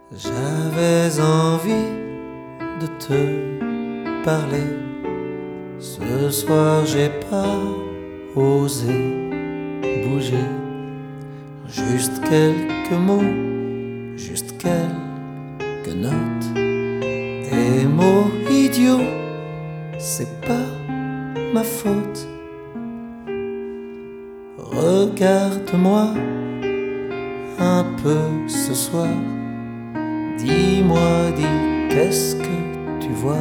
J'avais envie de te parler. Ce soir j'ai pas osé bouger. Juste quelques mots, juste quelques notes. Des mots idiots, c'est pas ma faute. Regarde-moi un peu ce soir. Dis-moi, dis, qu'est-ce que tu vois?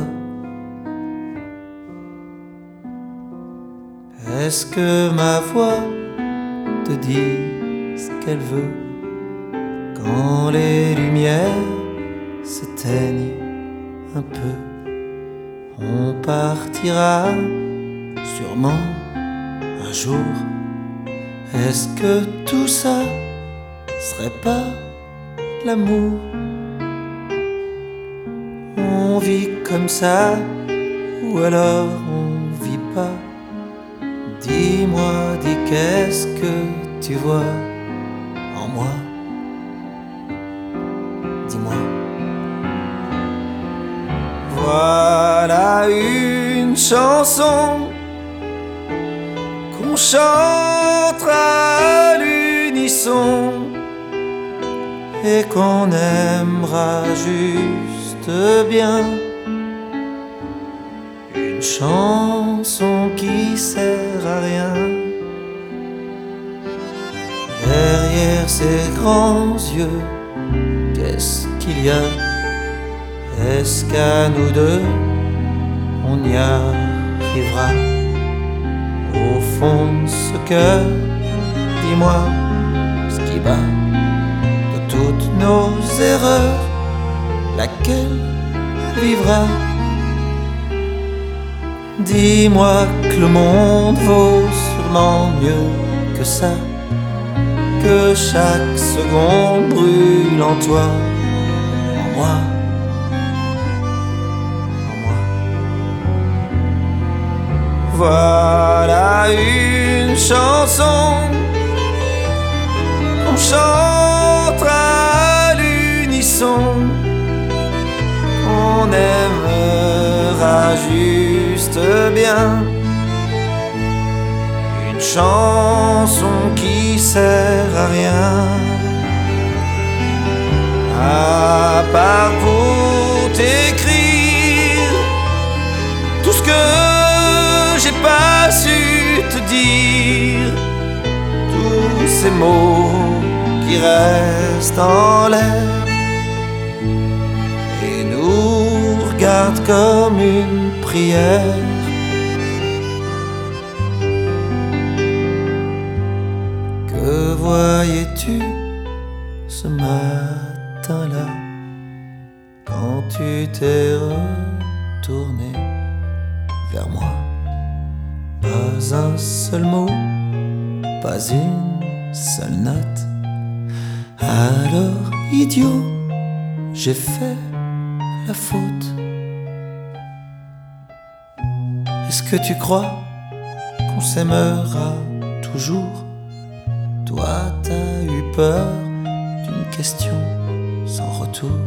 Est-ce que ma voix te dit ce qu'elle veut? Quand les lumières s'éteignent un peu, on partira sûrement un jour. Est-ce que tout ça serait pas l'amour? On vit comme ça, ou alors on vit pas. Dis-moi, dis, qu'est-ce que tu vois en moi? Dis-moi. Voilà une chanson qu'on chantera à l'unisson et qu'on aimera juste bien. Une chanson qui sert à rien. Derrière ces grands yeux, qu'est-ce qu'il y a? Est-ce qu'à nous deux, on y arrivera? Au fond de ce cœur, dis-moi ce qui bat. De toutes nos erreurs, laquelle vivra? Dis-moi que le monde vaut sûrement mieux que ça, que chaque seconde brûle en toi, en moi, en moi. Voilà une chanson qu'on chantera à l'unisson, qu'on aimera juste bien. Une chanson qui sert à rien, à part pour t'écrire tout ce que j'ai pas su te dire, tous ces mots qui restent en l'air et nous regardent comme une prière. Que voyais-tu ce matin-là quand tu t'es retourné vers moi? Pas un seul mot, pas une seule note. Alors, idiot, j'ai fait la faute. Est-ce que tu crois qu'on s'aimera toujours? Toi, t'as eu peur d'une question sans retour.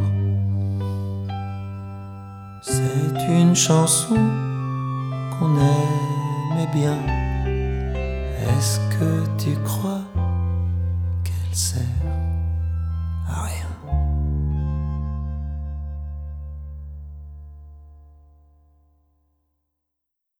C'est une chanson qu'on aimait bien. Est-ce que tu crois qu'elle sert